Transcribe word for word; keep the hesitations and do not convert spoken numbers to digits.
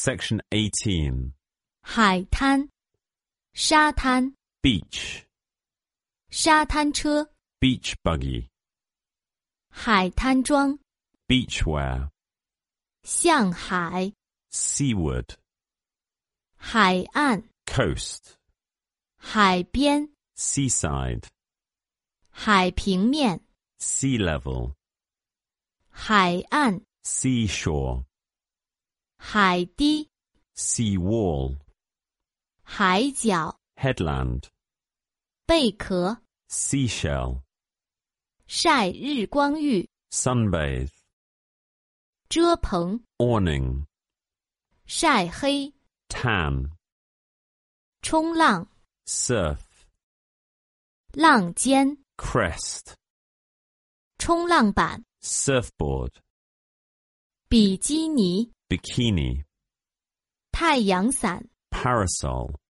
Section eighteen. 海滩、沙滩、 Beach. 沙滩车、 Beach buggy. 海滩装、 Beachwear. 向海、 Seaward. 海岸、 Coast. 海边、 Seaside. 海平面、 Sea level. 海岸、 Seashore. 海堤、 Sea wall. 海角、 Headland. 贝壳、 Seashell. 晒日光浴、 Sunbathe. 遮棚、 Awning. 晒黑、 Tan. 冲浪、 Surf. 浪尖、 Crest. 冲浪板、 Surfboard. 比基尼、 Bikini. 太阳伞。 Parasol.